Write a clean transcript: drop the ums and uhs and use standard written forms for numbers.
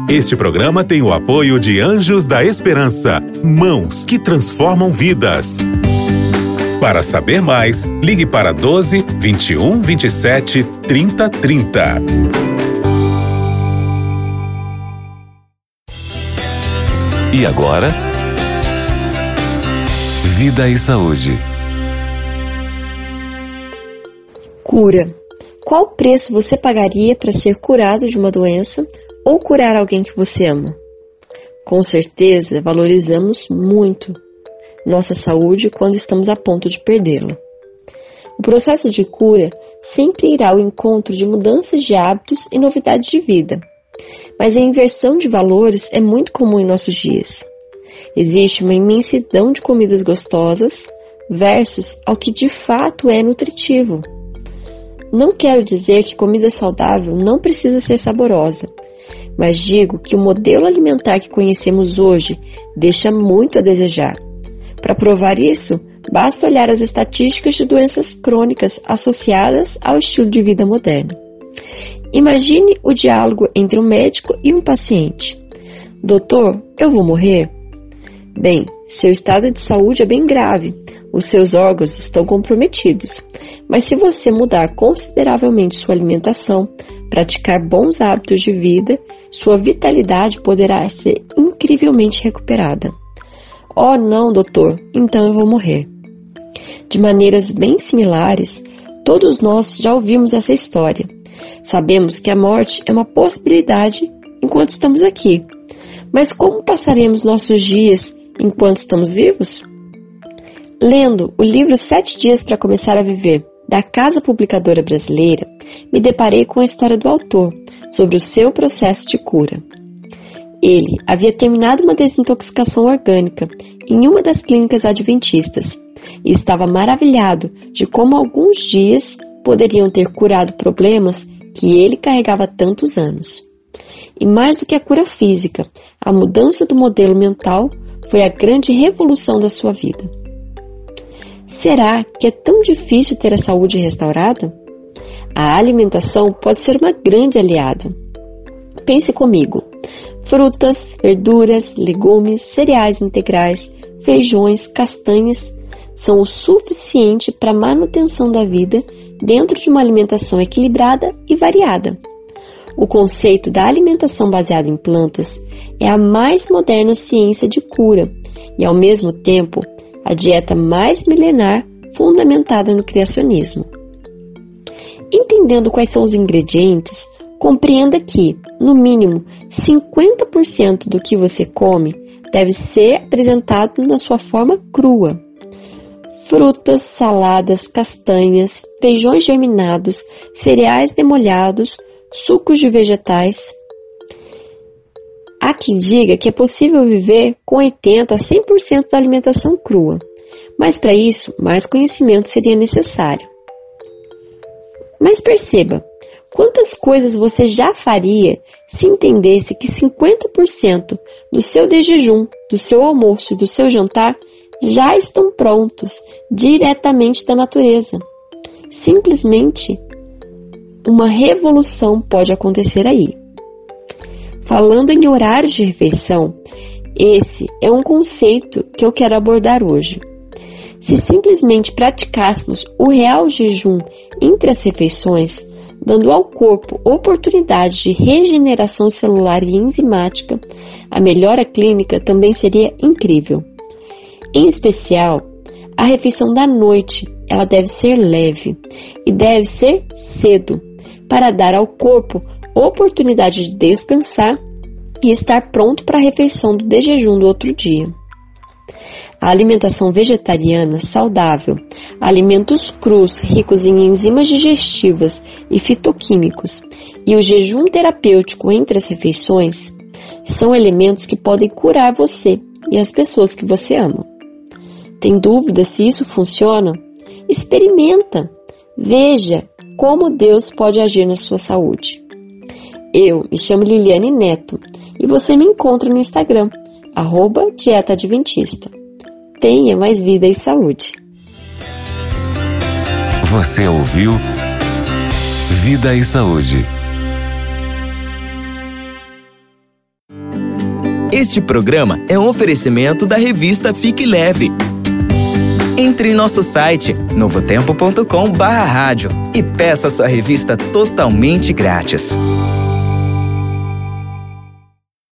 Este programa tem o apoio de Anjos da Esperança, mãos que transformam vidas. Para saber mais, ligue para 12 21 27 30 30. E agora, Vida e Saúde. Cura. Qual preço você pagaria para ser curado de uma doença ou curar alguém que você ama? Com certeza, valorizamos muito nossa saúde quando estamos a ponto de perdê-la. O processo de cura sempre irá ao encontro de mudanças de hábitos e novidades de vida. Mas a inversão de valores é muito comum em nossos dias. Existe uma imensidão de comidas gostosas versus ao que de fato é nutritivo. Não quero dizer que comida saudável não precisa ser saborosa, mas digo que o modelo alimentar que conhecemos hoje deixa muito a desejar. Para provar isso, basta olhar as estatísticas de doenças crônicas associadas ao estilo de vida moderno. Imagine o diálogo entre um médico e um paciente. Doutor, eu vou morrer? Bem, seu estado de saúde é bem grave. Os seus órgãos estão comprometidos. Mas se você mudar consideravelmente sua alimentação, praticar bons hábitos de vida, sua vitalidade poderá ser incrivelmente recuperada. Oh, não, doutor, então eu vou morrer. De maneiras bem similares, todos nós já ouvimos essa história. Sabemos que a morte é uma possibilidade enquanto estamos aqui. Mas como passaremos nossos dias enquanto estamos vivos? Lendo o livro 7 Dias para Começar a Viver, da Casa Publicadora Brasileira, me deparei com a história do autor sobre o seu processo de cura. Ele havia terminado uma desintoxicação orgânica em uma das clínicas adventistas e estava maravilhado de como alguns dias poderiam ter curado problemas que ele carregava há tantos anos. E mais do que a cura física, a mudança do modelo mental foi a grande revolução da sua vida. Será que é tão difícil ter a saúde restaurada? A alimentação pode ser uma grande aliada. Pense comigo. Frutas, verduras, legumes, cereais integrais, feijões, castanhas são o suficiente para a manutenção da vida dentro de uma alimentação equilibrada e variada. O conceito da alimentação baseada em plantas é a mais moderna ciência de cura e, ao mesmo tempo, a dieta mais milenar fundamentada no criacionismo. Entendendo quais são os ingredientes, compreenda que, no mínimo, 50% do que você come deve ser apresentado na sua forma crua. Frutas, saladas, castanhas, feijões germinados, cereais demolhados, sucos de vegetais. Há quem diga que é possível viver com 80% a 100% da alimentação crua, mas para isso, mais conhecimento seria necessário. Mas perceba, quantas coisas você já faria se entendesse que 50% do seu de jejum, do seu almoço e do seu jantar já estão prontos diretamente da natureza. Simplesmente, uma revolução pode acontecer aí. Falando em horários de refeição, esse é um conceito que eu quero abordar hoje. Se simplesmente praticássemos o real jejum entre as refeições, dando ao corpo oportunidade de regeneração celular e enzimática, a melhora clínica também seria incrível. Em especial, a refeição da noite, ela deve ser leve e deve ser cedo, para dar ao corpo oportunidade de descansar e estar pronto para a refeição do de jejum do outro dia. A alimentação vegetariana saudável, alimentos crus ricos em enzimas digestivas e fitoquímicos e o jejum terapêutico entre as refeições são elementos que podem curar você e as pessoas que você ama. Tem dúvida se isso funciona? Experimenta! Veja como Deus pode agir na sua saúde. Eu me chamo Liliane Neto e você me encontra no Instagram, @dietaadventista. Tenha mais vida e saúde. Você ouviu Vida e Saúde. Este programa é um oferecimento da revista Fique Leve. Entre em nosso site novotempo.com/rádio e peça sua revista totalmente grátis.